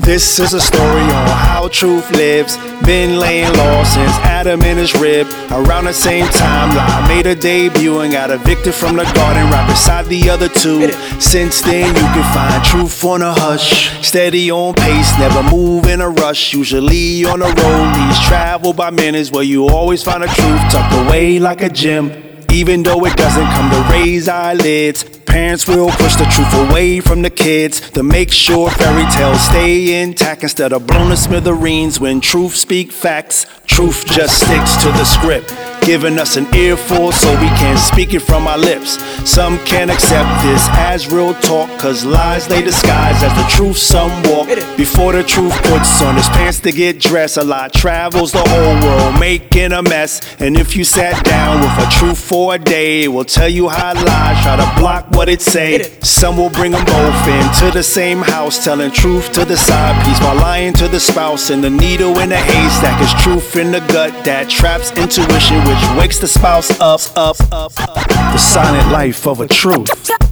This is a story on how truth lives. Been laying low since Adam and his rib. Around the same time, Lie made a debut and got evicted from the garden right beside the other two. Since then, you can find truth on a hush. Steady on pace, never move in a rush. Usually on the road, leads travel by minutes, where you always find the truth tucked away like a gem. Even though it doesn't come to raise eyelids, parents will push the truth away from the kids to make sure fairy tales stay intact instead of blown to smithereens. When truth speak facts, truth just sticks to the script, giving us an earful so we can speak it from our lips. Some can't accept this as real talk, cause lies they disguise as the truth. Some walk before the truth puts on his pants to get dressed. A lie travels the whole world making a mess, and if you sat down with a truth for a day, it will tell you how lies try to block what it say. Some will bring them both into the same house, telling truth to the side piece while lying to the spouse. And the needle in the haystack is truth in the gut that traps intuition, which wakes the spouse up. The silent life of a truth.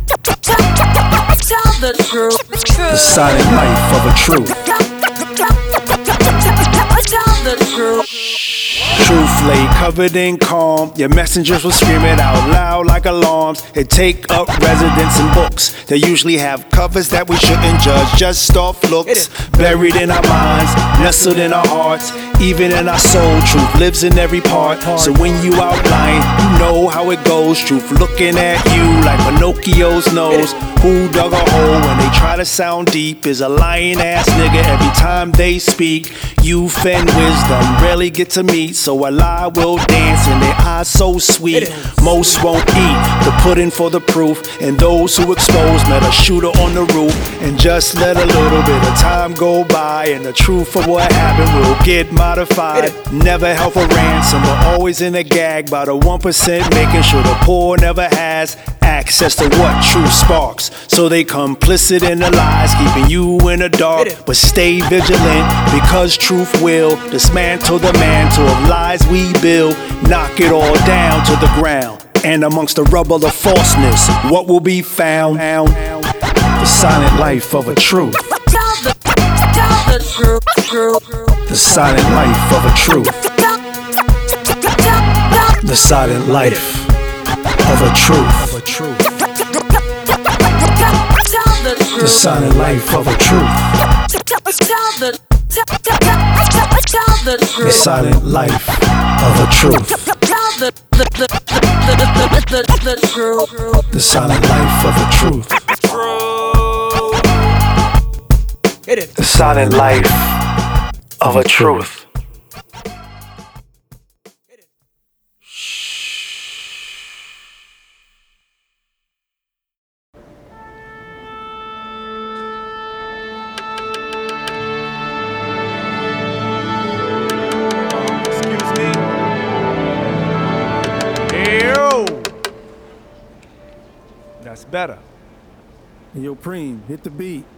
The silent life of a truth. Truth lay covered in calm. Your messengers will scream it out loud like alarms. It take up residence in books. They usually have covers that we shouldn't judge just off looks. Buried in our minds, nestled in our hearts, even in our soul. Truth lives in every part. So when you outline, you know how it goes. Truth looking at you like Pinocchio's nose. Who dug a hole when they try to sound deep is a lying ass nigga every time they speak. Youth and wisdom rarely get to meet, so a lie will dance in their eyes so sweet. Most won't eat the pudding for the proof, and those who expose met a shooter on the roof. And just let a little bit of time go by, and the truth of what happened will get modified. Never held for ransom, but always in a gag by the 1%, making sure the poor never has access to what truth sparks. So they complicit in the lies, keeping you in the dark. But stay vigilant, because truth will dismantle the mantle of lies we build, knock it all down to the ground. And amongst the rubble of falseness, what will be found? The silent life of a truth. The silent life of a truth. The silent life of a truth. The silent life of a truth. The silent life of a truth. The silent life of a truth. The silent life of a truth. That's better. Yo, Preem, hit the beat.